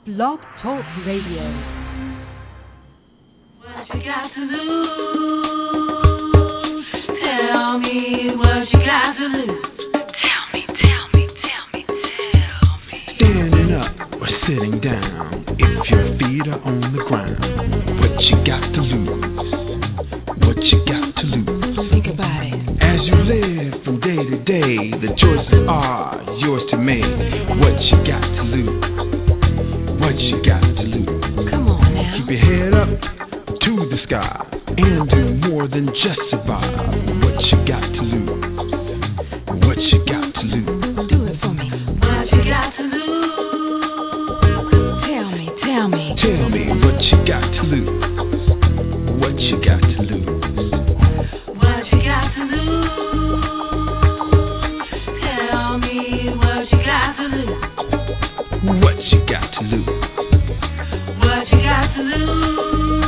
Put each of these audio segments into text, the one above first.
Blog Talk Radio. What you got to lose? Tell me what you got to lose. Tell me. Standing up or sitting down, if your feet are on the ground, what you got to lose? What you got to lose? Think about it. As you live from day to day, the choices are yours to make. What you got to lose? What you got to lose? Come on now. Keep your head up to the sky and do more than just survive. What you got to lose? What you got to lose? Do it for me. What you got to lose? Tell me. Tell me what you got to lose. What you got to lose? What you got to lose? Tell me what you got to lose. What you got to lose? What you got to lose?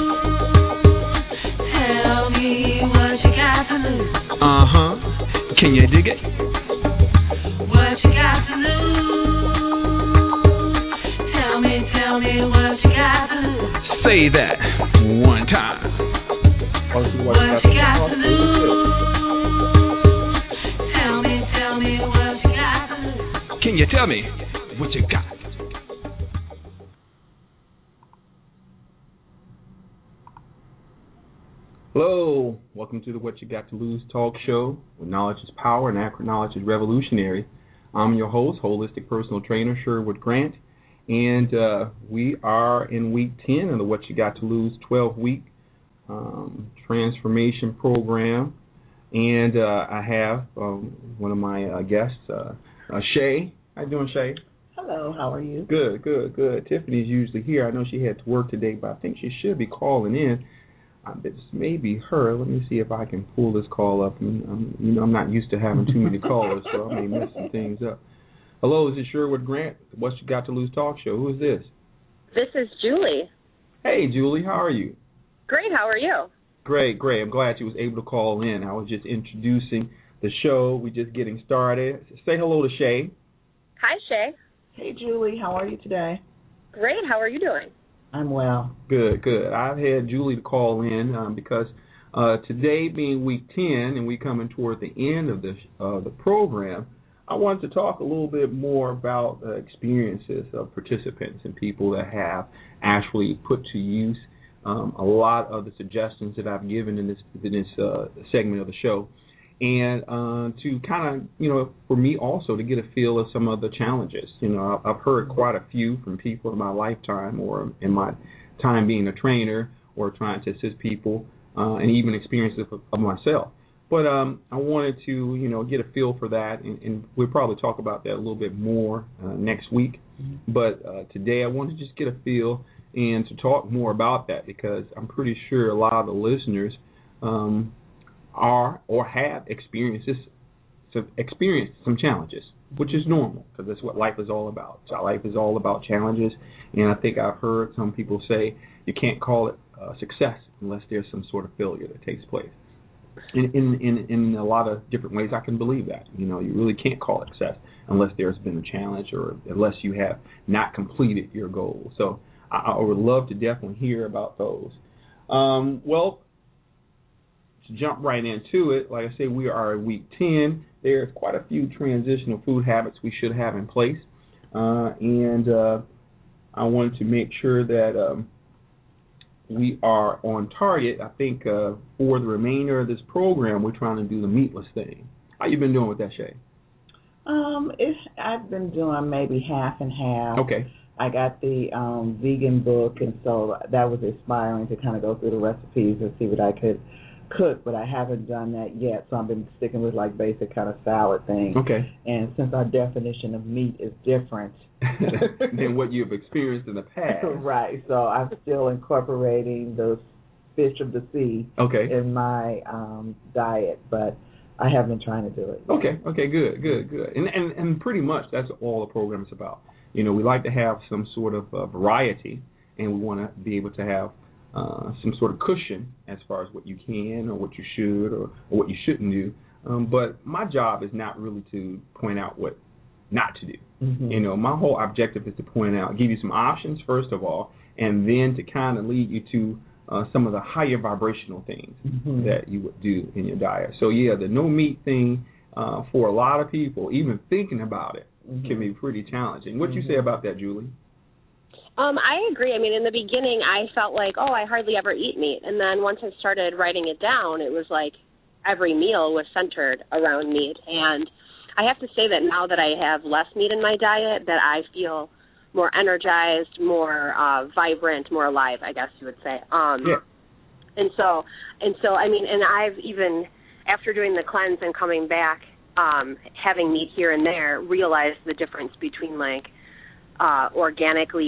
Tell me what you got to lose. Can you dig it? What you got to lose? Tell me what you got to lose. Say that one time. What you got to lose? Tell me what you got to lose. Can you tell me what you got? Hello, welcome to the What You Got to Lose talk show, where knowledge is power and accurate knowledge is revolutionary. I'm your host, holistic personal trainer Sherwood Grant, and we are in week 10 of the What You Got to Lose 12-week transformation program, and I have one of my guests, Shay. How you doing, Shay? Hello, how are you? Good. Tiffany's usually here. I know she had to work today, but I think she should be calling in. This may be her. Let me see if I can pull this call up. I'm not used to having too many callers, so I may mess some things up. Hello, this is Sherwood Grant, What You Got to Lose talk show. Who is this? This is Julie. Hey, Julie, how are you? Great, how are you? Great. I'm glad you was able to call in. I was just introducing the show. We're just getting started. Say hello to Shay. Hi, Shay. Hey, Julie, how are you today? Great, how are you doing? I'm well. Good. I've had Julie to call in because today being week 10 and we coming toward the end of the program, I wanted to talk a little bit more about the experiences of participants and people that have actually put to use a lot of the suggestions that I've given in this segment of the show, and to kind of, for me also to get a feel of some of the challenges. I've heard quite a few from people in my lifetime or in my time being a trainer or trying to assist people and even experiences of myself. But I wanted to, get a feel for that, and we'll probably talk about that a little bit more next week. Mm-hmm. But today I wanted to just get a feel and to talk more about that, because I'm pretty sure a lot of the listeners are or have experienced some challenges, which is normal, because that's what life is all about. So life is all about challenges, and I think I've heard some people say you can't call it success unless there's some sort of failure that takes place. In a lot of different ways, I can believe that. You really can't call it success unless there's been a challenge or unless you have not completed your goal. So I would love to definitely hear about those. Well, to jump right into it, like I say, we are at week 10. There's quite a few transitional food habits we should have in place. And I wanted to make sure that we are on target. I think for the remainder of this program, we're trying to do the meatless thing. How you been doing with that, Shay? I've been doing maybe half and half. Okay. I got the vegan book, and so that was inspiring to kind of go through the recipes and see what I could cook, but I haven't done that yet, so I've been sticking with like basic kind of salad things. Okay. And since our definition of meat is different than what you've experienced in the past. Right, so I'm still incorporating those fish of the sea in my diet, but I have been trying to do it. Okay, good. And pretty much that's all the program is about. We like to have some sort of variety, and we want to be able to have some sort of cushion as far as what you can or what you should or what you shouldn't do. But my job is not really to point out what not to do. Mm-hmm. You know, my whole objective is to point out, give you some options first of all, and then to kind of lead you to some of the higher vibrational things Mm-hmm. that you would do in your diet. So yeah, the no meat thing for a lot of people, even thinking about it, Mm-hmm. can be pretty challenging. What do you say about that, Julie? I agree. I mean, in the beginning, I felt like, oh, I hardly ever eat meat. And then once I started writing it down, it was like every meal was centered around meat. And I have to say that now that I have less meat in my diet, that I feel more energized, more vibrant, more alive, I guess you would say. Yeah. And so, I mean, and I've even, after doing the cleanse and coming back, having meat here and there, realized the difference between like organically,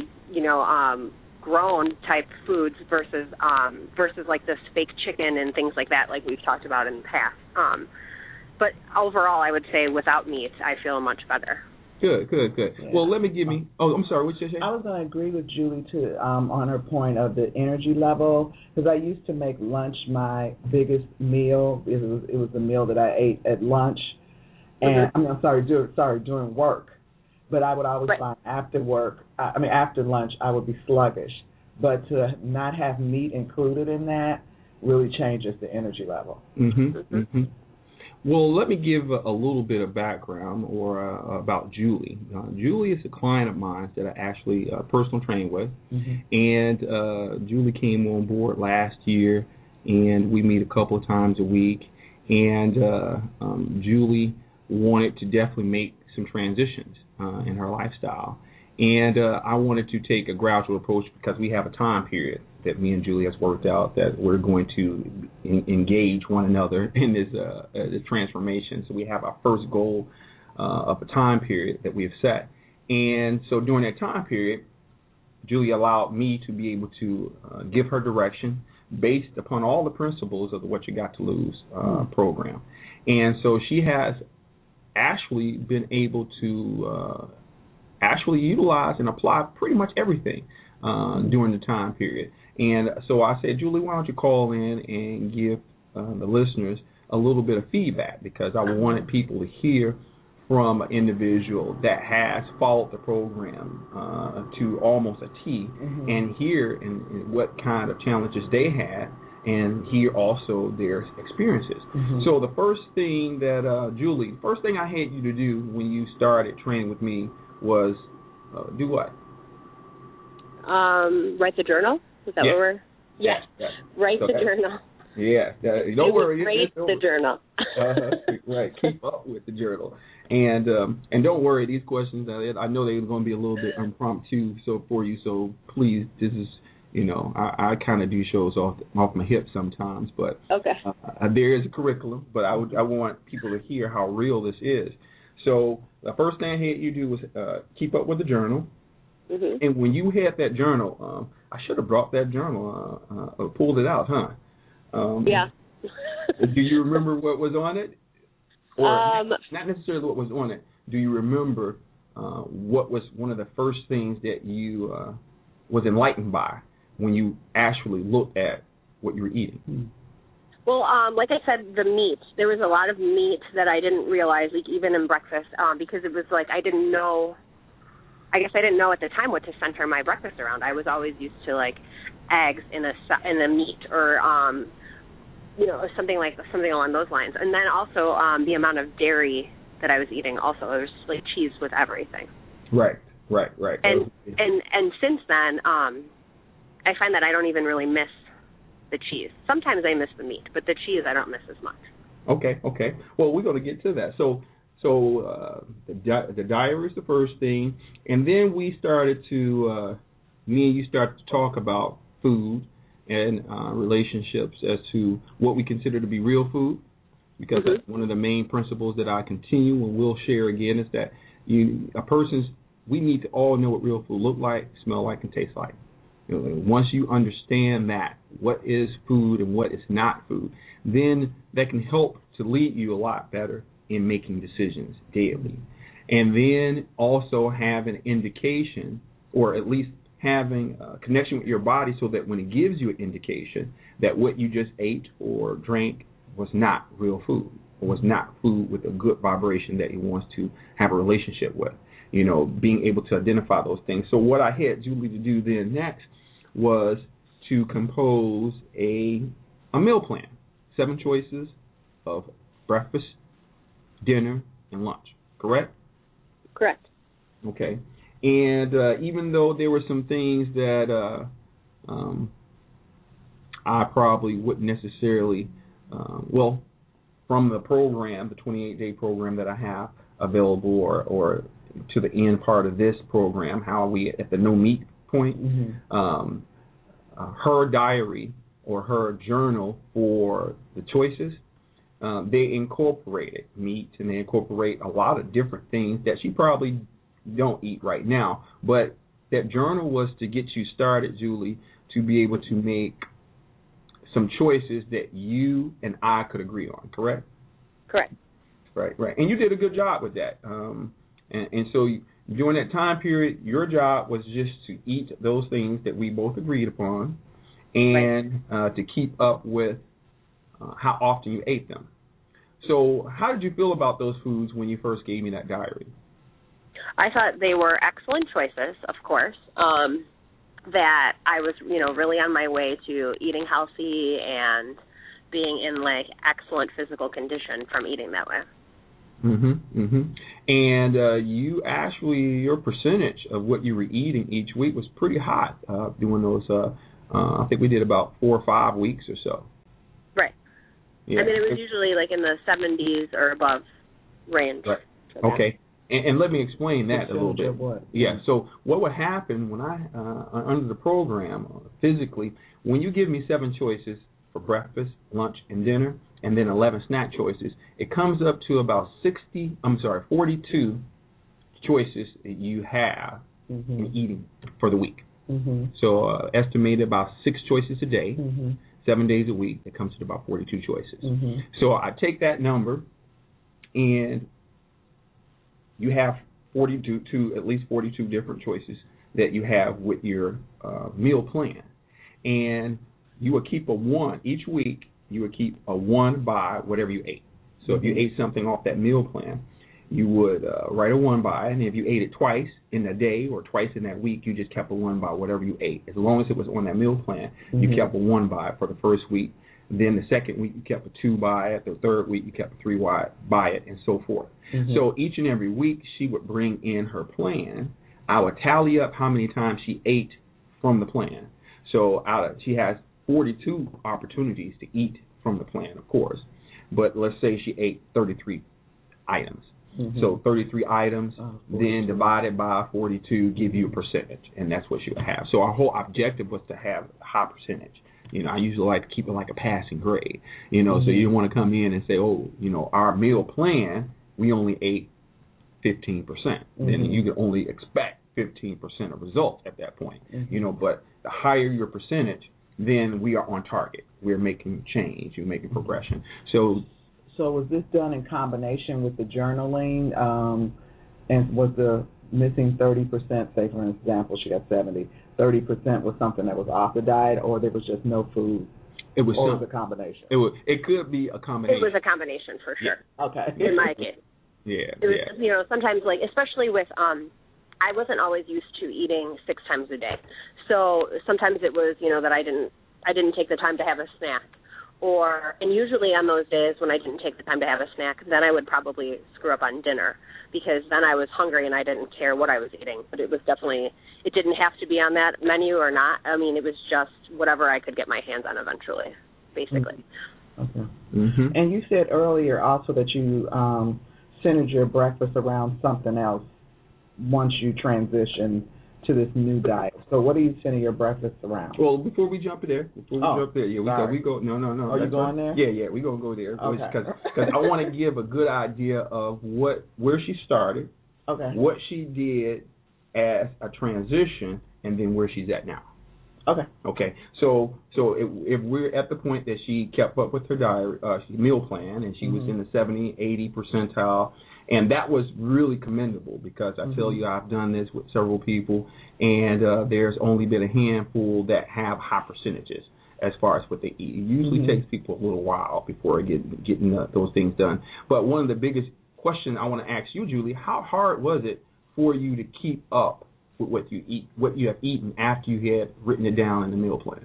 grown type foods versus like this fake chicken and things like that, like we've talked about in the past. But overall, I would say without meat, I feel much better. Good. Yeah. Well, let me give me. Oh, I'm sorry. What you say? I was going to agree with Julie too on her point of the energy level, because I used to make lunch my biggest meal. It was the meal that I ate at lunch, and during work. But I would always find after lunch, I would be sluggish. But to not have meat included in that really changes the energy level. Mm-hmm. Well, let me give a little bit of background about Julie. Julie is a client of mine that I actually personal trained with, and Julie came on board last year, and we meet a couple of times a week. And Julie wanted to definitely make some transitions in her lifestyle, and I wanted to take a gradual approach because we have a time period that me and Julie has worked out that we're going to engage one another in this transformation. So we have our first goal of a time period that we have set. And so during that time period, Julie allowed me to be able to give her direction based upon all the principles of the What You Got to Lose program. And so she has actually been able to actually utilize and apply pretty much everything during the time period. And so I said, Julie, why don't you call in and give the listeners a little bit of feedback, because I wanted people to hear from an individual that has followed the program to almost a T, and hear and what kind of challenges they had, and hear also their experiences. So the first thing that, Julie, first thing I had you to do when you started training with me was do what? Write the journal? Is that what we're... Yes. Write the journal. Yeah. Don't worry. Rate the journal. Right. Keep up with the journal. And don't worry, these questions, I know they're going to be a little bit impromptu for you, so please, this is, I kind of do shows off my hip sometimes, but there is a curriculum, but I want people to hear how real this is. So the first thing I had you do was keep up with the journal. And when you had that journal, I should have brought that journal or pulled it out, huh? Yeah. Do you remember what was on it? Or not necessarily what was on it. Do you remember what was one of the first things that you was enlightened by when you actually looked at what you were eating? Well, like I said, the meat. There was a lot of meat that I didn't realize, like even in breakfast, because it was like I didn't know. I guess I didn't know at the time what to center my breakfast around. I was always used to like eggs in a meat or something along those lines. And then also the amount of dairy that I was eating. Also, there was like cheese with everything. Right. And since then, I find that I don't even really miss the cheese. Sometimes I miss the meat, but the cheese I don't miss as much. Okay. Well, we're going to get to that. So the diary is the first thing, and then we started to, me and you started to talk about food and relationships as to what we consider to be real food, because that's one of the main principles that I continue and will share again is that we need to all know what real food look like, smell like, and taste like. Once you understand that, what is food and what is not food, then that can help to lead you a lot better in making decisions daily. And then also have an indication, or at least having a connection with your body so that when it gives you an indication that what you just ate or drank was not real food, was not food with a good vibration that he wants to have a relationship with. You know, being able to identify those things. So what I had Julie to do then next was to compose a meal plan. 7 choices of breakfast, dinner, and lunch. Correct? Correct. Okay. And even though there were some things that I probably wouldn't necessarily, from the program, the 28-day program that I have available, or to the end part of this program, how we at the no meat point, her diary or her journal for the choices, they incorporated meat, and they incorporate a lot of different things that she probably don't eat right now. But that journal was to get you started, Julie, to be able to make some choices that you and I could agree on, correct? Correct. Right. And you did a good job with that. And so during that time period, your job was just to eat those things that we both agreed upon, and to keep up with how often you ate them. So how did you feel about those foods when you first gave me that diary? I thought they were excellent choices, of course. That I was, really on my way to eating healthy and being in excellent physical condition from eating that way. And you actually, your percentage of what you were eating each week was pretty hot doing those. I think we did about 4 or 5 weeks or so. Right. Yeah. I mean, it was usually in the 70s or above range. Right. Okay. And let me explain that a little bit. What? Yeah. So what would happen when under the program, physically, when you give me 7 choices for breakfast, lunch, and dinner, and then 11 snack choices, it comes up to about 42 choices that you have in eating for the week. So estimated about 6 choices a day, 7 days a week, it comes to about 42 choices. So I take that number, and you have at least 42 different choices that you have with your meal plan. And you would keep a 1 each week. You would keep a 1 by whatever you ate. So if you ate something off that meal plan, you would write a 1 by, and if you ate it twice in a day or twice in that week, you just kept a 1 by whatever you ate. As long as it was on that meal plan, you kept a 1 by for the first week. Then the second week, you kept a 2 by it. The third week, you kept a 3 by it, and so forth. So each and every week, she would bring in her plan. I would tally up how many times she ate from the plan. So she has 42 opportunities to eat from the plan, of course. But let's say she ate 33 items. So 33 items, then divided by 42, give you a percentage, and that's what she would have. So our whole objective was to have a high percentage. I usually like to keep it like a passing grade. So you don't want to come in and say, our meal plan, we only ate 15%. Then you can only expect 15% of results at that point. But the higher your percentage, then we are on target. We're making change. We're making progression. So was this done in combination with the journaling? And was the missing 30%, say for example, she got 70, 30% was something that was off the diet, or there was just no food? It was a combination? It could be a combination. It was a combination for sure. Yeah. Okay. In my case. Yeah. It was, sometimes especially with I wasn't always used to eating 6 times a day. So sometimes it was, that I didn't take the time to have a snack. And usually on those days when I didn't take the time to have a snack, then I would probably screw up on dinner, because then I was hungry and I didn't care what I was eating. But it was definitely, it didn't have to be on that menu or not. I mean, it was just whatever I could get my hands on eventually, basically. Okay. And you said earlier also that you centered your breakfast around something else once you transition to this new diet. So what do you center your breakfast around? Well, before we jump there, we go. No. Are you going there? Yeah, we're going to go there. Okay. Because I want to give a good idea of where she started, what she did as a transition, and then where she's at now. Okay. So if we're at the point that she kept up with her diary, meal plan, and she was in the 70, 80 percentile, and that was really commendable, because I tell you, I've done this with several people, and there's only been a handful that have high percentages as far as what they eat. It usually takes people a little while before getting those things done. But one of the biggest questions I want to ask you, Julie, how hard was it for you to keep up with what you eat, what you have eaten after you had written it down in the meal plan?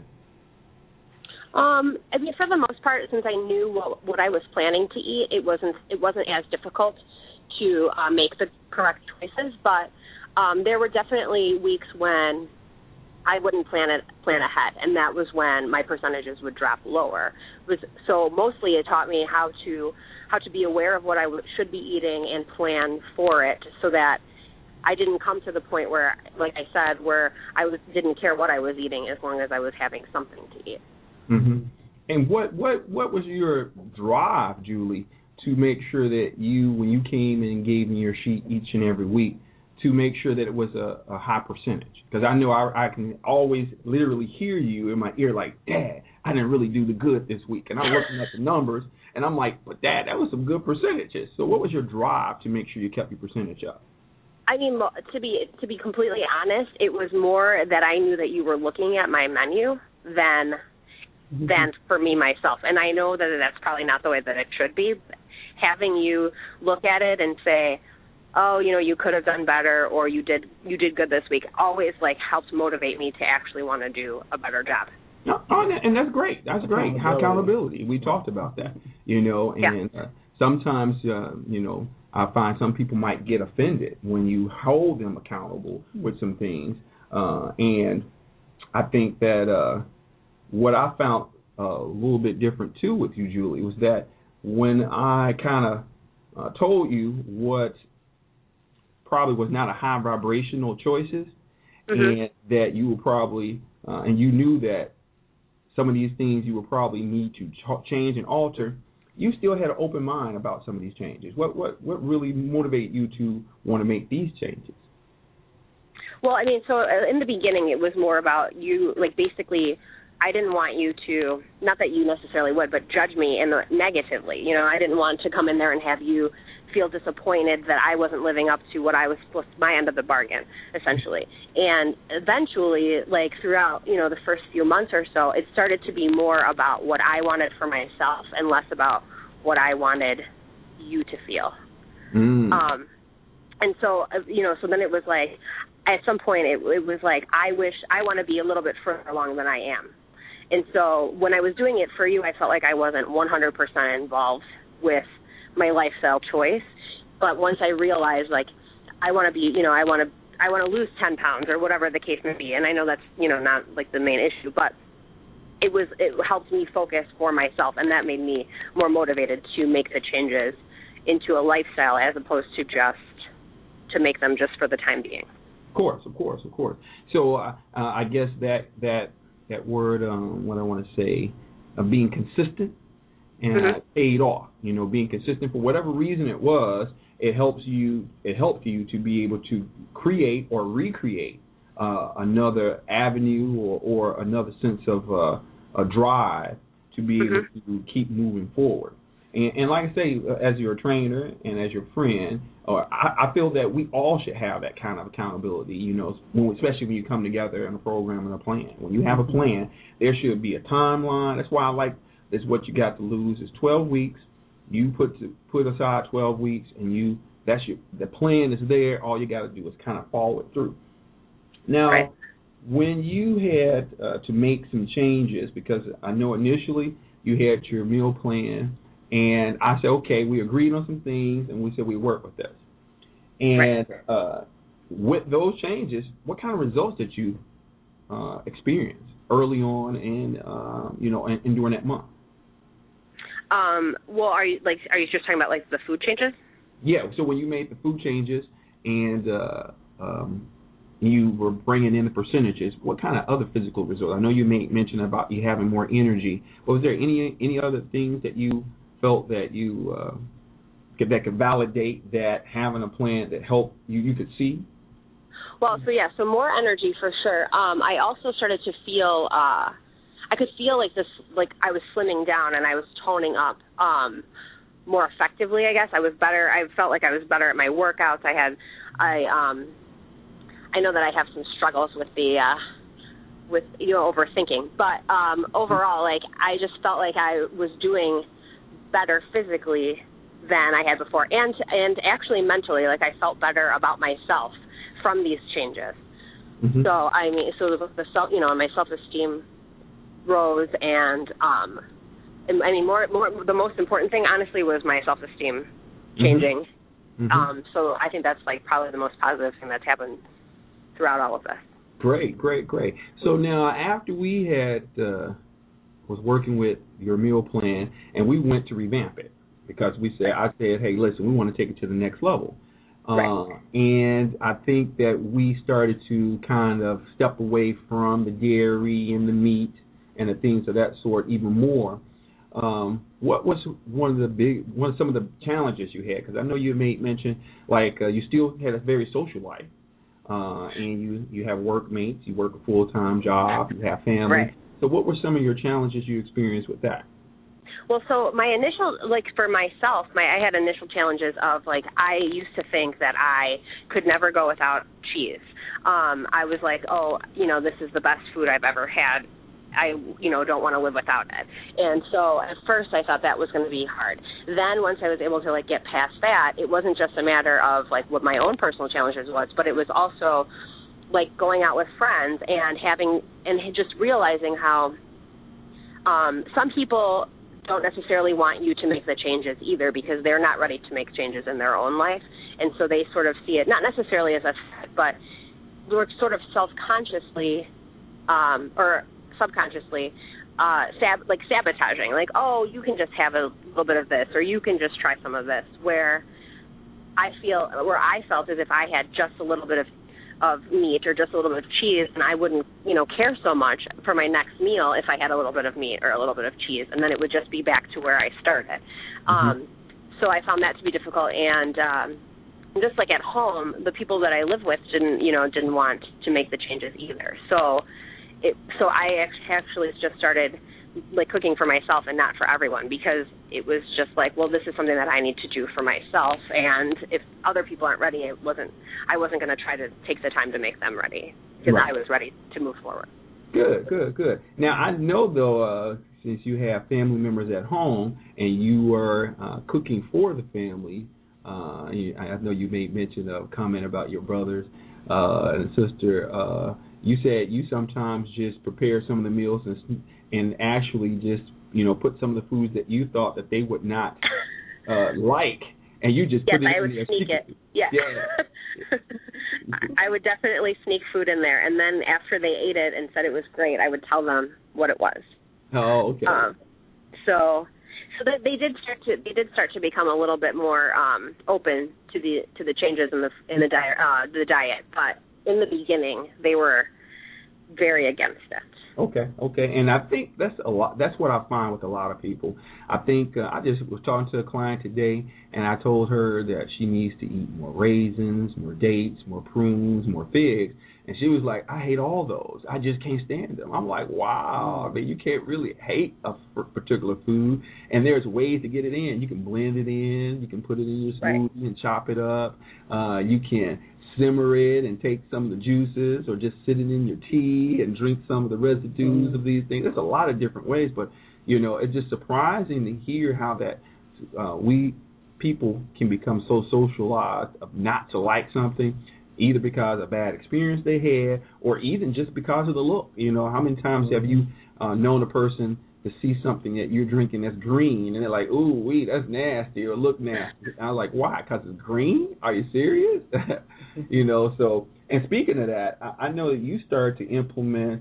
I mean, for the most part, since I knew what I was planning to eat, it wasn't as difficult to make the correct choices. But there were definitely weeks when I wouldn't plan ahead, and that was when my percentages would drop lower. So mostly it taught me how to be aware of what I should be eating and plan for it, so that I didn't come to the point where, like I said, where didn't care what I was eating as long as I was having something to eat. Mm-hmm. And what was your drive, Julie, to make sure that when you came and gave me your sheet each and every week, to make sure that it was a high percentage? Because I know I can always literally hear you in my ear like, Dad, I didn't really do the good this week. And I'm looking at the numbers, and I'm like, but Dad, that was some good percentages. So what was your drive to make sure you kept your percentage up? I mean, to be completely honest, it was more that I knew that you were looking at my menu than for me myself. And I know that that's probably not the way that it should be. Having you look at it and say, oh, you could have done better, or you did good this week, always helps motivate me to actually want to do a better job. And that's great. That's great. Accountability. We talked about that, and sometimes, I find some people might get offended when you hold them accountable with some things. And I think that what I found a little bit different, too, with you, Julie, was that when I kind of told you what probably was not a high vibrational choices, and that you were probably, and you knew that some of these things you would probably need to change and alter, you still had an open mind about some of these changes. What really motivated you to want to make these changes? Well, I mean, so in the beginning it was more about you, basically I didn't want you to, not that you necessarily would, but judge me negatively. I didn't want to come in there and have you feel disappointed that I wasn't living up to what I was supposed to, my end of the bargain, essentially. And eventually, throughout, the first few months or so, it started to be more about what I wanted for myself and less about what I wanted you to feel. And so, so then it was at some point it was I want to be a little bit further along than I am. And so when I was doing it for you, I felt like I wasn't 100% involved with my lifestyle choice. But once I realized, I want to be, I want to lose 10 pounds or whatever the case may be. And I know that's, not the main issue, but it helped me focus for myself, and that made me more motivated to make the changes into a lifestyle as opposed to just to make them just for the time being. Of course. So I guess that word, what I want to say, being consistent, and paid off. Being consistent for whatever reason it was, it helped you to be able to create or recreate another avenue or another sense of a drive to be able to keep moving forward. And like I say, as your trainer and as your friend, I feel that we all should have that kind of accountability, especially when you come together in a program and a plan. When you have a plan, there should be a timeline. That's why I like this. What you got to lose is 12 weeks. You put aside 12 weeks, and the plan is there. All you got to do is kind of follow it through. Now, when you had to make some changes, because I know initially you had your meal plan, and I said, okay, we agreed on some things, and we said we work with this. And with those changes, what kind of results did you experience early on and during that month? Well, are you just talking about the food changes? Yeah. So when you made the food changes and you were bringing in the percentages, what kind of other physical results? I know you mentioned about you having more energy. But was there any other things that you felt that you that could validate that having a plan that helped you could see? Well, so more energy for sure. I also started to feel I could feel I was slimming down and I was toning up more effectively, I guess. I was better. I felt like I was better at my workouts. I know that I have some struggles with the with overthinking. But overall, like I just felt like I was doing better physically than I had before, and actually mentally, like I felt better about myself from these changes. Mm-hmm. So I mean, the self, my self-esteem rose, and I mean, more the most important thing, honestly, was my self-esteem changing. Mm-hmm. So I think that's like probably the most positive thing that's happened throughout all of this. Great. So now, after we had was working with your meal plan, and we went to revamp it because I said, hey, listen, we want to take it to the next level. Right. And I think that we started to kind of step away from the dairy and the meat and the things of that sort even more. What was some of the challenges you had? Because I know you made mention, like you still had a very social life, and you have workmates, you work a full-time job, you have family. Right. So what were some of your challenges you experienced with that? Well, so my initial, like for myself, I had initial challenges of like I used to think that I could never go without cheese. I was like, this is the best food I've ever had. I, don't want to live without it. And so at first I thought that was going to be hard. Then once I was able to like get past that, it wasn't just a matter of like what my own personal challenges was, but it was also like going out with friends and just realizing how some people don't necessarily want you to make the changes either because they're not ready to make changes in their own life. And so they sort of see it not necessarily as a threat, but we're sort of self-consciously or subconsciously sabotaging, like, you can just have a little bit of this, or you can just try some of this, where I felt as if I had just a little bit of meat or just a little bit of cheese, and I wouldn't, care so much for my next meal if I had a little bit of meat or a little bit of cheese, and then it would just be back to where I started. Mm-hmm. So I found that to be difficult, and just like at home, the people that I live with didn't want to make the changes either. So I actually just started like cooking for myself and not for everyone, because it was just like, well, this is something that I need to do for myself, and if other people aren't ready, I wasn't going to try to take the time to make them ready, because right. I was ready to move forward. Good. Now I know though, since you have family members at home and you are cooking for the family, I know you made mention of a comment about your brothers and sister. You said you sometimes just prepare some of the meals and actually just, put some of the foods that you thought that they would not like, and you just put it in there. Sneak it. Yeah. I would definitely sneak food in there, and then after they ate it and said it was great, I would tell them what it was. Oh, okay. So they did start to become a little bit more open to the changes in the diet, but in the beginning, they were very against it. Okay, and I think that's a lot. That's what I find with a lot of people. I think I just was talking to a client today, and I told her that she needs to eat more raisins, more dates, more prunes, more figs, and she was like, "I hate all those. I just can't stand them." I'm like, "Wow, man, you can't really hate a particular food, and there's ways to get it in. You can blend it in, you can put it in your smoothie and chop it up. You can simmer it and take some of the juices, or just sit it in your tea and drink some of the residues of these things. There's a lot of different ways, but it's just surprising to hear how that we people can become so socialized of not to like something, either because of a bad experience they had, or even just because of the look. How many times have you known a person to see something that you're drinking that's green, and they're like, "Ooh, wee, that's nasty," or "Look nasty." I was like, "Why? Because it's green? Are you serious?" So, and speaking of that, I know that you started to implement,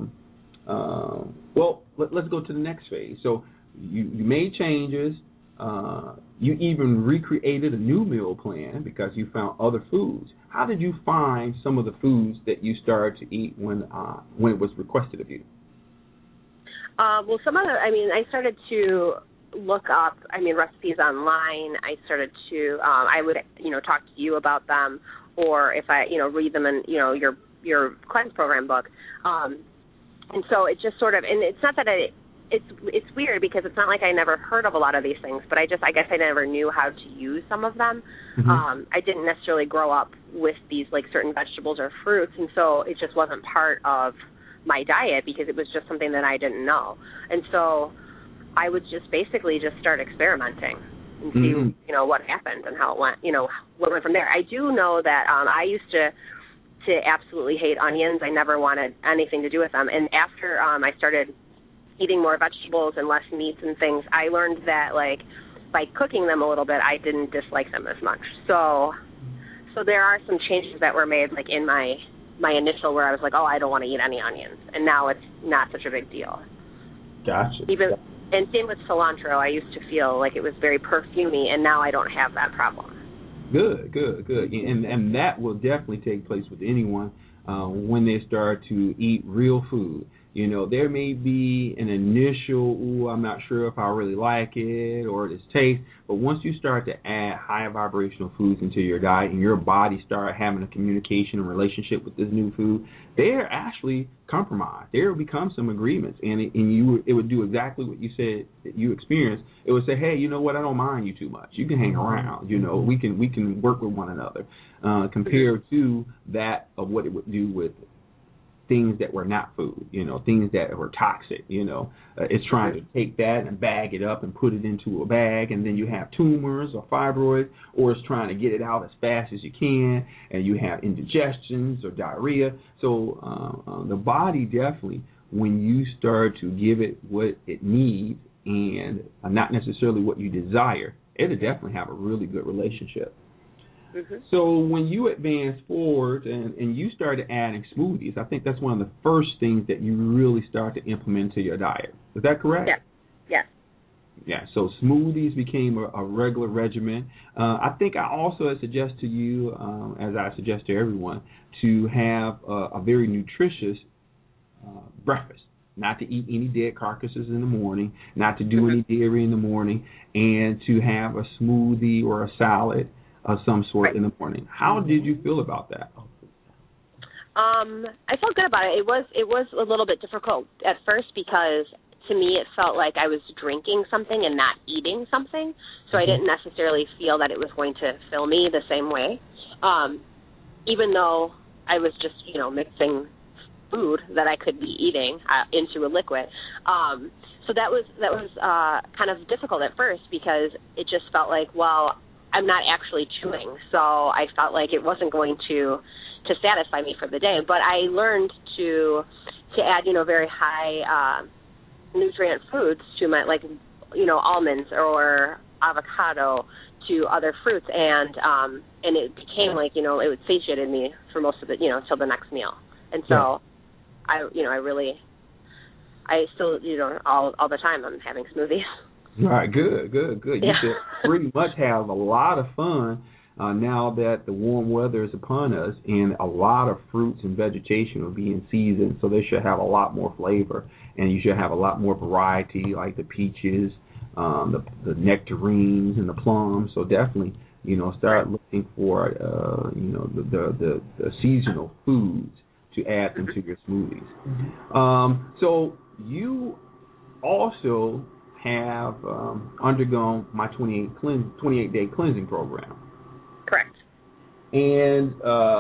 let's go to the next phase. So you made changes. You even recreated a new meal plan because you found other foods. How did you find some of the foods that you started to eat when it was requested of you? Well, I started to look up, recipes online. I started to, I would, talk to you about them, or if I, read them in, your Cleanse Program book. And so it just sort of, and it's not that it's weird because it's not like I never heard of a lot of these things, but I guess I never knew how to use some of them. Mm-hmm. I didn't necessarily grow up with these like certain vegetables or fruits, and so it just wasn't part of my diet because it was just something that I didn't know. And so I would just basically just start experimenting and see, you know, what happened and how it went, you know, what went from there. I do know that I used to absolutely hate onions. I never wanted anything to do with them. And after I started eating more vegetables and less meats and things, I learned that, like, by cooking them a little bit, I didn't dislike them as much. So there are some changes that were made, like, in my initial where I was like, oh, I don't want to eat any onions. And now it's not such a big deal. Gotcha. And same with cilantro. I used to feel like it was very perfumey, and now I don't have that problem. Good. And that will definitely take place with anyone when they start to eat real food. You know, there may be an initial, I'm not sure if I really like it or this taste, but once you start to add high vibrational foods into your diet and your body start having a communication and relationship with this new food, they're actually compromised. There will become some agreements, and it would do exactly what you said that you experienced. It would say, hey, you know what, I don't mind you too much. You can hang around. You know, we can work with one another compared to that of what it would do with things that were not food, you know, things that were toxic, you know. It's trying to take that and bag it up and put it into a bag, and then you have tumors or fibroids, or it's trying to get it out as fast as you can, and you have indigestions or diarrhea. So the body definitely, when you start to give it what it needs and not necessarily what you desire, it'll definitely have a really good relationship. So when you advance forward and you started adding smoothies, I think that's one of the first things that you really start to implement to your diet. Is that correct? Yes. Yeah, so smoothies became a regular regimen. I think I also suggest to you, as I suggest to everyone, to have a very nutritious breakfast. Not to eat any dead carcasses in the morning, not to do any dairy in the morning, and to have a smoothie or a salad of some sort in the morning. How did you feel about that? I felt good about it. It was a little bit difficult at first because to me it felt like I was drinking something and not eating something, so I didn't necessarily feel that it was going to fill me the same way, even though I was just, you know, mixing food that I could be eating into a liquid. So that was kind of difficult at first because it just felt like, well, I'm not actually chewing, so I felt like it wasn't going to satisfy me for the day. But I learned to add, you know, very high nutrient foods to my, like, you know, almonds or avocado to other fruits, and it became like, you know, it satiated me for most of it, you know, until the next meal. And so I still, you know, all the time I'm having smoothies. All right, good. You should pretty much have a lot of fun now that the warm weather is upon us, and a lot of fruits and vegetation will be in season, so they should have a lot more flavor, and you should have a lot more variety, like the peaches, the nectarines, and the plums. So definitely, you know, start looking for, you know, the seasonal foods to add into your smoothies. So you also have undergone my 28-day cleansing program. Correct. And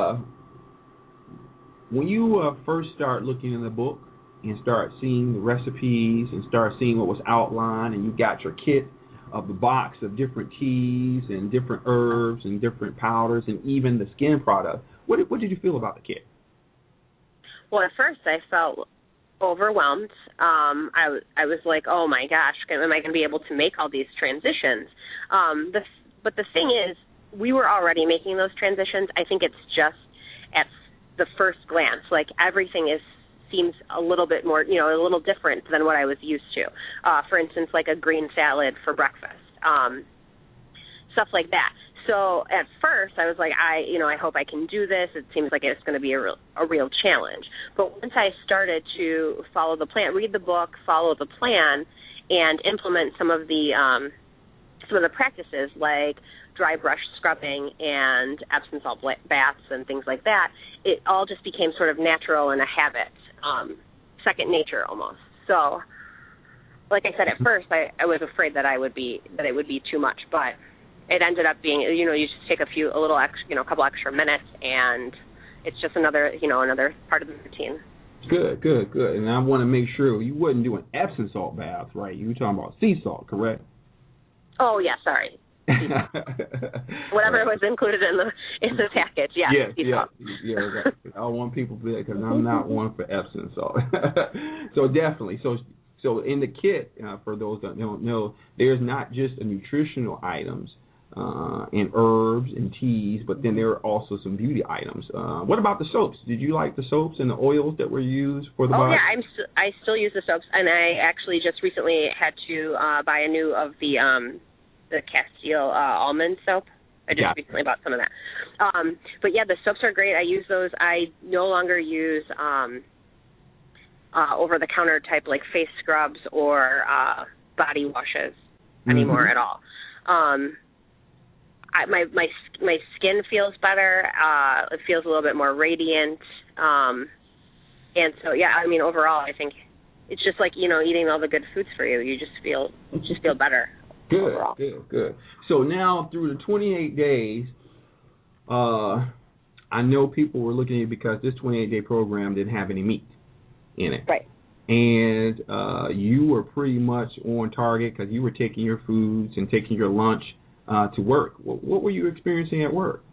when you first start looking in the book and start seeing the recipes and start seeing what was outlined, and you got your kit of the box of different teas and different herbs and different powders and even the skin product, what did you feel about the kit? Well, at first I felt overwhelmed. I was like, oh my gosh, am I going to be able to make all these transitions? But the thing is, we were already making those transitions. I think it's just at the first glance, like everything seems a little bit more, you know, a little different than what I was used to. For instance, like a green salad for breakfast, stuff like that. So at first I was like, I hope I can do this. It seems like it's going to be a real challenge. But once I started to follow the plan, read the book, follow the plan, and implement some of the practices like dry brush scrubbing and Epsom salt baths and things like that, it all just became sort of natural and a habit, second nature almost. So, like I said, at first I was afraid that it would be too much, but it ended up being, you know, you just take a couple extra minutes, and it's just another part of the routine. Good. And I want to make sure you wasn't doing Epsom salt baths, right? You were talking about sea salt, correct? Oh yeah, sorry. Whatever was included in the package, yeah. Yeah. I don't want people to because I'm not one for Epsom salt. So definitely, so in the kit, for those that don't know, there's not just a nutritional items and herbs and teas, but then there are also some beauty items. What about the soaps? Did you like the soaps and the oils that were used for the body? Oh yeah, I still use the soaps, and I actually just recently had to buy a new of the Castile almond soap. I just recently bought some of that. But yeah, the soaps are great. I use those. I no longer use over-the-counter type like face scrubs or body washes anymore at all. My skin feels better. It feels a little bit more radiant. And so yeah, I mean overall, I think it's just like eating all the good foods for you. You just feel better. Good. So now through the 28 days, I know people were looking at it because this 28-day program didn't have any meat in it. Right. And you were pretty much on target because you were taking your foods and taking your lunch to work. What were you experiencing at work?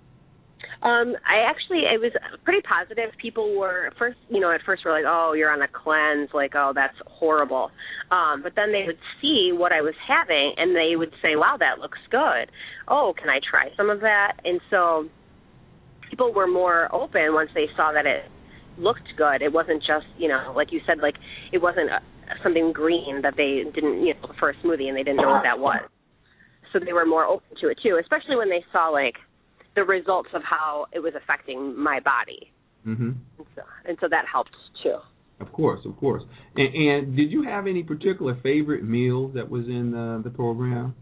It was pretty positive. People were at first were like, oh, you're on a cleanse, like, oh, that's horrible. But then they would see what I was having, and they would say, wow, that looks good. Oh, can I try some of that? And so people were more open once they saw that it looked good. It wasn't just, like you said, like it wasn't something green that they didn't, for a smoothie, and they didn't know what that was. So they were more open to it, too, especially when they saw, like, the results of how it was affecting my body. Mm-hmm. And so that helped, too. Of course. And did you have any particular favorite meal that was in the program?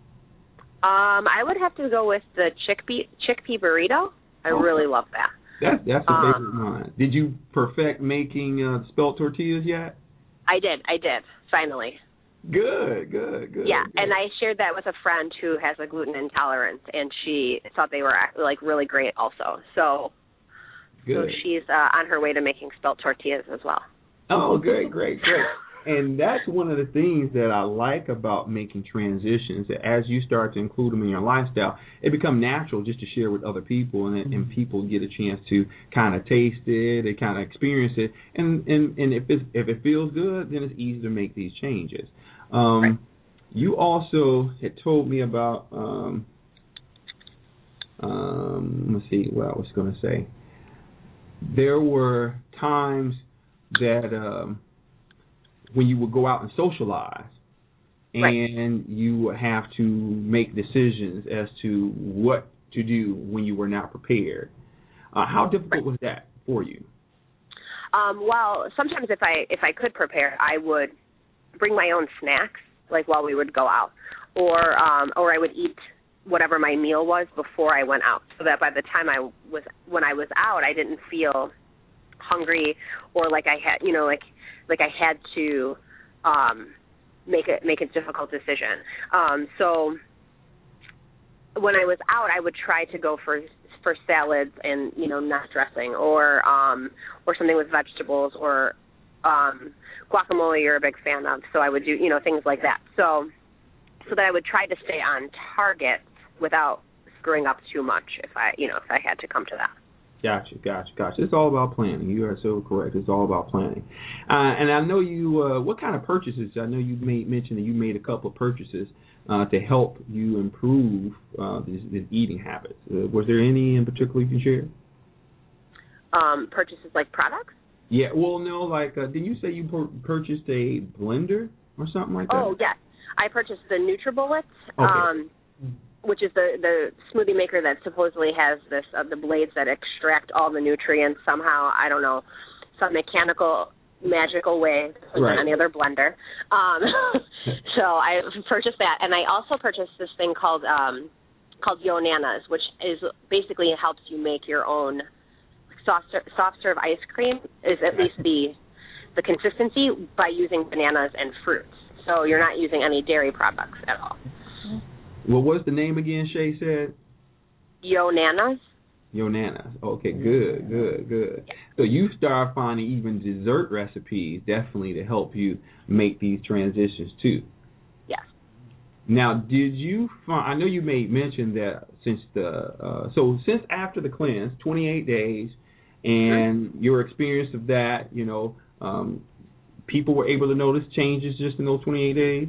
I would have to go with the chickpea burrito. I really love that. That's a favorite of mine. Did you perfect making spelt tortillas yet? I did, finally. Good. Yeah, and I shared that with a friend who has a gluten intolerance, and she thought they were like really great also. So she's on her way to making spelt tortillas as well. Oh, great. And that's one of the things that I like about making transitions, that as you start to include them in your lifestyle, it becomes natural just to share with other people, and people get a chance to kind of taste it, they kind of experience it, and if it feels good, then it's easy to make these changes. Right. You also had told me about, let's see what I was going to say. There were times that when you would go out and socialize, and you would have to make decisions as to what to do when you were not prepared. How difficult was that for you? Well, sometimes if I could prepare, I would bring my own snacks, like while we would go out, or I would eat whatever my meal was before I went out, so that by the time when I was out, I didn't feel hungry or like I had, like I had to make a difficult decision. So when I was out, I would try to go for salads and not dressing, or something with vegetables, or guacamole you're a big fan of. So I would do things like that. So that I would try to stay on target without screwing up too much if I had to come to that. Gotcha. It's all about planning. You are so correct. It's all about planning. And I know you, what kind of purchases? I know you mentioned that you made a couple of purchases to help you improve these eating habits. Was there any in particular you can share? Purchases like products? Yeah. Well, no, like, did you say you purchased a blender or something like that? Oh, yes. I purchased the NutriBullets. Okay. Which is the smoothie maker that supposedly has this the blades that extract all the nutrients somehow. I don't know, some magical way than any other blender. So I purchased that, and I also purchased this thing called YoNanas, which is basically it helps you make your own soft serve ice cream. Is at least the consistency by using bananas and fruits. So you're not using any dairy products at all. Well, what's the name again, Shay said? YoNanas. Your Nana's. Okay, good. So you start finding even dessert recipes definitely to help you make these transitions too. Yes. Now, did you find? I know you made mention that since after the cleanse, 28 days, and your experience of that, people were able to notice changes just in those 28 days.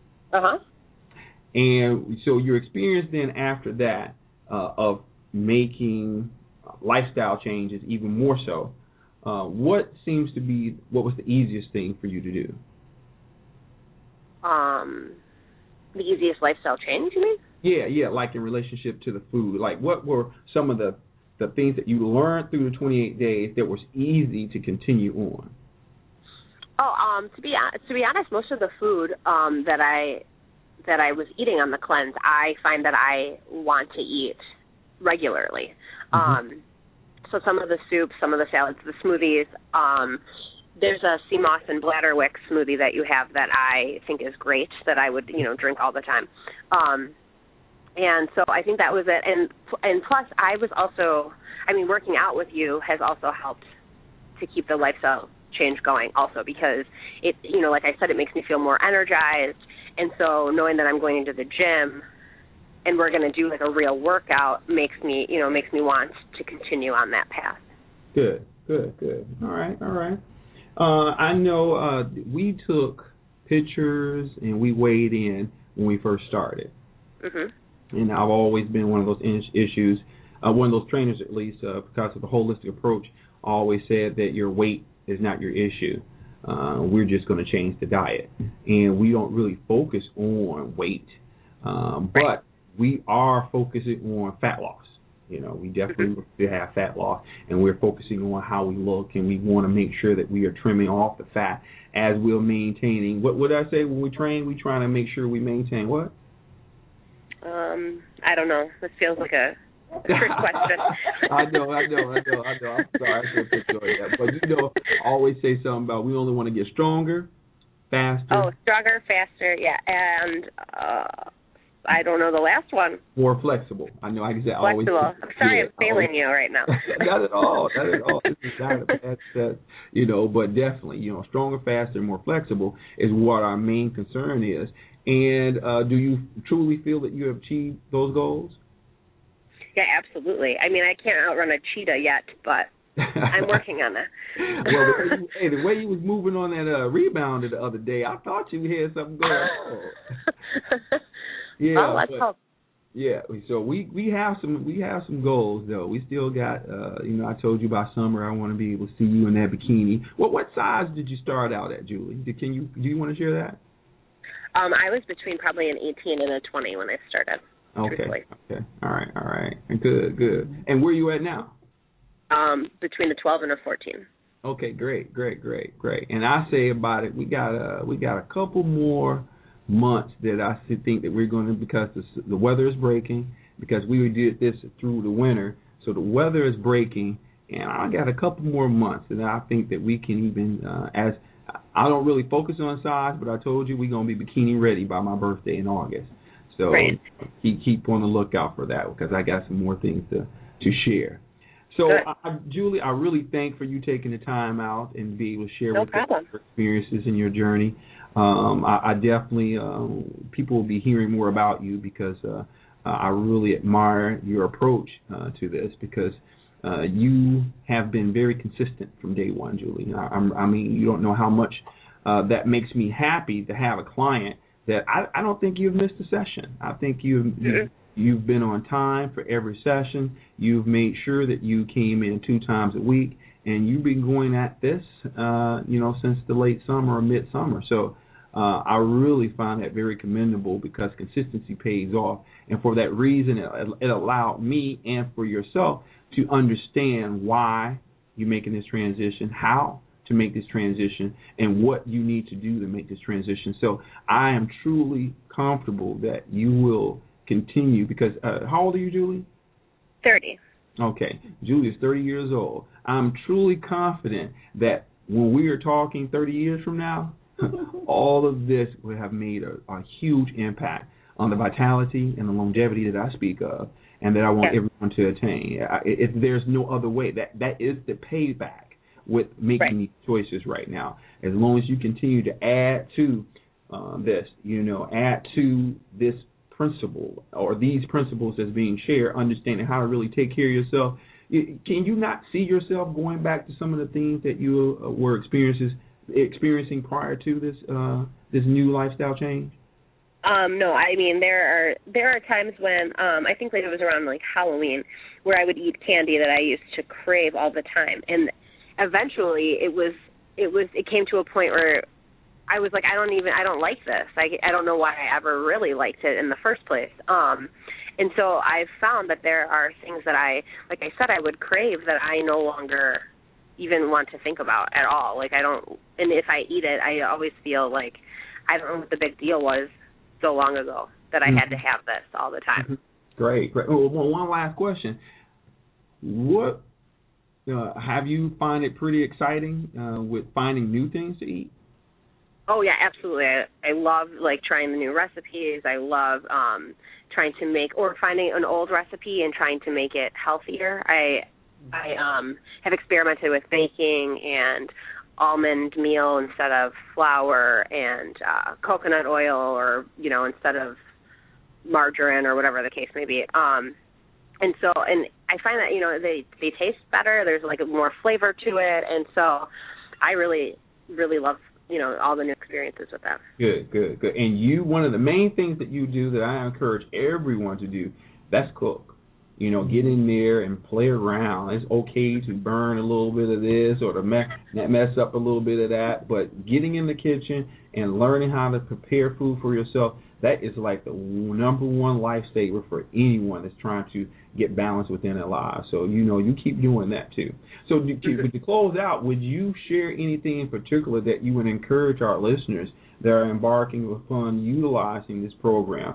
And so your experience then after that of making lifestyle changes even more so, what was the easiest thing for you to do? The easiest lifestyle change, you mean? Yeah, like in relationship to the food. Like, what were some of the things that you learned through the 28 days that was easy to continue on? To be honest, most of the food that I was eating on the cleanse, I find that I want to eat regularly. So some of the soups, some of the salads, the smoothies. There's a sea moss and bladderwick smoothie that you have that I think is great, that I would drink all the time. And so I think that was it. And plus, I was also, working out with you has also helped to keep the lifestyle change going also, because it, like I said, it makes me feel more energized. And so knowing that I'm going into the gym and we're going to do like a real workout makes me want to continue on that path. Good. All right. I know we took pictures and we weighed in when we first started. And I've always been one of those issues, one of those trainers at least, because of the holistic approach, always said that your weight is not your issue. We're just going to change the diet. And we don't really focus on weight, but we are focusing on fat loss. We definitely have fat loss, and we're focusing on how we look, and we want to make sure that we are trimming off the fat as we're maintaining. What would I say when we train? We trying to make sure we maintain what? I don't know. This feels like a trick question. I know. I'm sorry, I shouldn't pick on that. But I always say something about we only want to get stronger, faster. Oh, stronger, faster, yeah, and I don't know the last one. More flexible. I know. Flexible. Always. I'm sorry, I'm failing you right now. Not at all. This is not that. But definitely, stronger, faster, more flexible is what our main concern is. And do you truly feel that you have achieved those goals? Yeah, absolutely. I can't outrun a cheetah yet, but I'm working on that. Well, the way you was moving on that rebound the other day, I thought you had something going on. Yeah. Let's hope. Yeah. So we have some goals though. We still got I told you by summer I want to be able to see you in that bikini. What size did you start out at, Julie? Do you want to share that? I was between probably an 18 and a 20 when I started. Okay. All right. Good. And where are you at now? Between a 12 and a 14. Okay, great. And I say about it, we got a couple more months that I think that we're going to, because the weather is breaking, because we did this through the winter, so the weather is breaking, and I got a couple more months that I think that we can even, as I don't really focus on size, but I told you we're going to be bikini ready by my birthday in August. So keep on the lookout for that, because I got some more things to share. So, Julie, I really thank for you taking the time out and be able to share with us your experiences in your journey. I definitely, people will be hearing more about you, because I really admire your approach to this, because you have been very consistent from day one, Julie. You don't know how much that makes me happy to have a client that I don't think you've missed a session. I think you've been on time for every session. You've made sure that you came in 2 times a week, and you've been going at this, since the late summer or midsummer. So I really find that very commendable, because consistency pays off. And for that reason, it allowed me and for yourself to understand why you're making this transition, how to make this transition, and what you need to do to make this transition. So I am truly comfortable that you will continue, because how old are you, Julie? 30. Okay. Julie is 30 years old. I'm truly confident that when we are talking 30 years from now, all of this will have made a huge impact on the vitality and the longevity that I speak of. and that I want everyone to attain. If there's no other way, that is the payback with making these choices right now. As long as you continue to add to add to this principle or these principles that's being shared, understanding how to really take care of yourself. Can you not see yourself going back to some of the things that you were experiencing prior to this new lifestyle change? No, I mean there are times when I think like it was around like Halloween where I would eat candy that I used to crave all the time, and eventually it came to a point where I was like, I don't like this. I don't know why I ever really liked it in the first place. And so I've found that there are things that I would crave that I no longer even want to think about at all. Like I don't, and if I eat it, I always feel like I don't know what the big deal was so long ago that I had to have this all the time. Great. Well, one last question. What have you find it pretty exciting with finding new things to eat? Oh yeah, absolutely. I love like trying the new recipes. I love trying to make or finding an old recipe and trying to make it healthier. I have experimented with baking and almond meal instead of flour, and coconut oil, or instead of margarine, or whatever the case may be. And I find that they taste better. There's like more flavor to it, and so I really love all the new experiences with that. Good. And one of the main things that you do that I encourage everyone to do, that's cook. Get in there and play around. It's okay to burn a little bit of this or to mess up a little bit of that, but getting in the kitchen and learning how to prepare food for yourself, that is like the number one lifesaver for anyone that's trying to get balance within their lives. So, you keep doing that too. So to close out, would you share anything in particular that you would encourage our listeners that are embarking upon utilizing this program?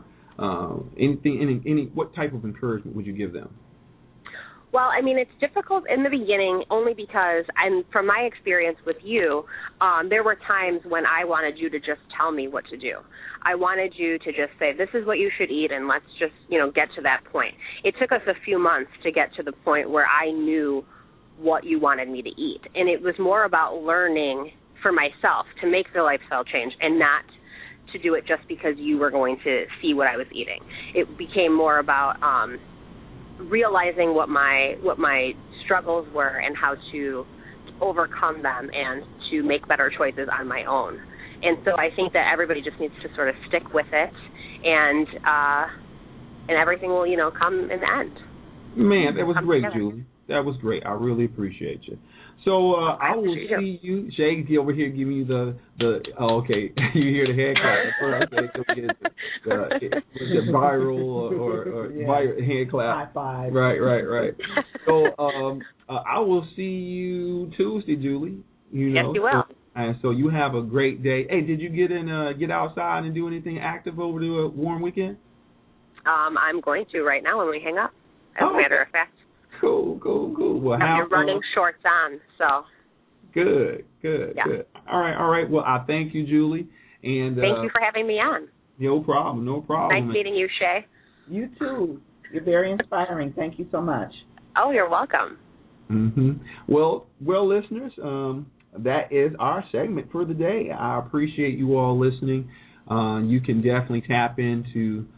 What type of encouragement would you give them? Well, I mean, it's difficult in the beginning only because, from my experience with you, there were times when I wanted you to just tell me what to do. I wanted you to just say, this is what you should eat, and let's just, get to that point. It took us a few months to get to the point where I knew what you wanted me to eat. And it was more about learning for myself to make the lifestyle change and not to do it just because you were going to see what I was eating. It became more about realizing what my struggles were and how to overcome them and to make better choices on my own. And so I think that everybody just needs to sort of stick with it, and everything will, come in the end. Man, that was great, Julie. That was great. I really appreciate you. So I will see you. Shaggy over here giving you the okay. You hear the hand clap. Okay, the viral or viral hand clap. High five. Right. So I will see you Tuesday, Julie. Yes, you will. And so you have a great day. Hey, did you get outside and do anything active over the warm weekend? I'm going to right now when we hang up, as a matter of fact. Cool. Well, I have running shorts on, so. Good. All right. Well, I thank you, Julie. And thank you for having me on. No problem. Nice meeting you, Shay. You too. You're very inspiring. Thank you so much. Oh, you're welcome. Mm-hmm. Well, listeners, that is our segment for the day. I appreciate you all listening. You can definitely tap into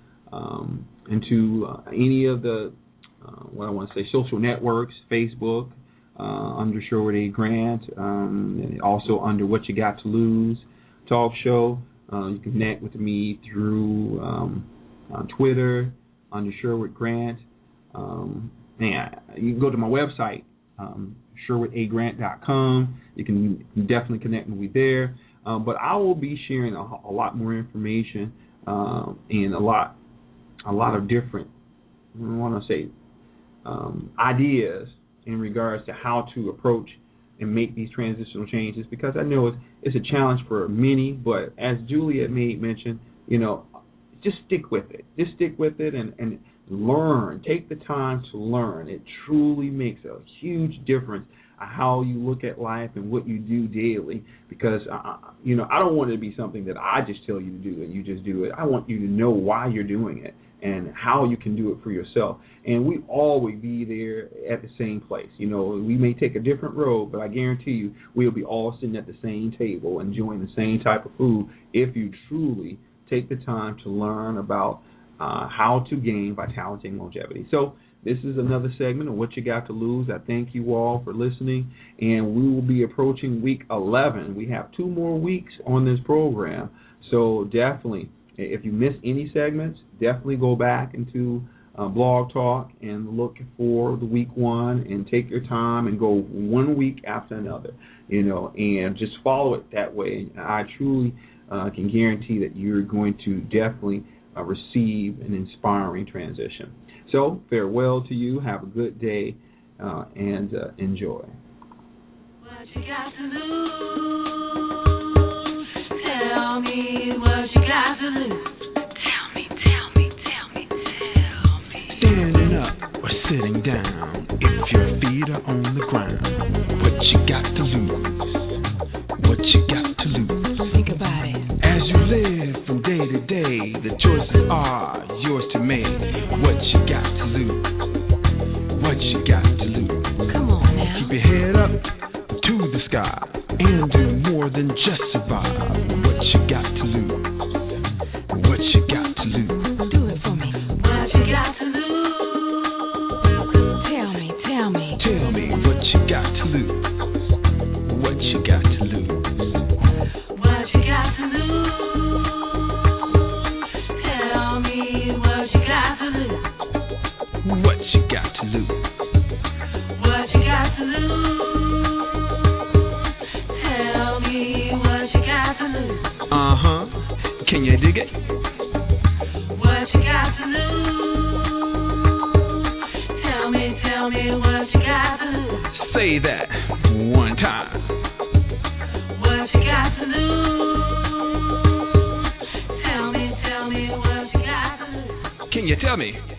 any of the social networks, Facebook, under Sherwood A. Grant, and also under What You Got to Lose talk show. You can connect with me through Twitter under Sherwood Grant. And you can go to my website, SherwoodAGrant.com. You can definitely connect with me there. But I will be sharing a lot more information and a lot of different, ideas in regards to how to approach and make these transitional changes, because I know it's a challenge for many, but as Juliet made mention, just stick with it. Just stick with it and learn. Take the time to learn. It truly makes a huge difference how you look at life and what you do daily, because I don't want it to be something that I just tell you to do and you just do it. I want you to know why you're doing it, and how you can do it for yourself. And we always be there at the same place. You know, we may take a different road, but I guarantee you we'll be all sitting at the same table enjoying the same type of food if you truly take the time to learn about how to gain vitality and longevity. So this is another segment of What You Got to Lose. I thank you all for listening, and we will be approaching week 11. We have 2 more weeks on this program, so definitely, if you miss any segments, definitely go back into Blog Talk and look for the week 1 and take your time and go 1 week after another, you know, and just follow it that way. I truly can guarantee that you're going to definitely receive an inspiring transition. So farewell to you. Have a good day and enjoy. What you got to lose? Tell me what you got to lose. Tell me. Standing up or sitting down, if your feet are on the ground, what you got to lose? What you got to lose? Think about it. As you live from day to day, the choices are yours to make. What you got to lose? What you got to lose? Come on now. Keep your head up to the sky and do more than just survive. What you got to lose? What you got to lose? Do it for me. What you got to lose? Tell me. Tell me what you got to lose. What you got to lose? What you got to lose? Tell me what you got to lose. What you got to lose? What you got to lose? Tell me what you got to lose. Can you dig it? What you got to lose? Tell me what you got to lose. Say that one time. What you got to lose? Tell me what you got to lose. Can you tell me?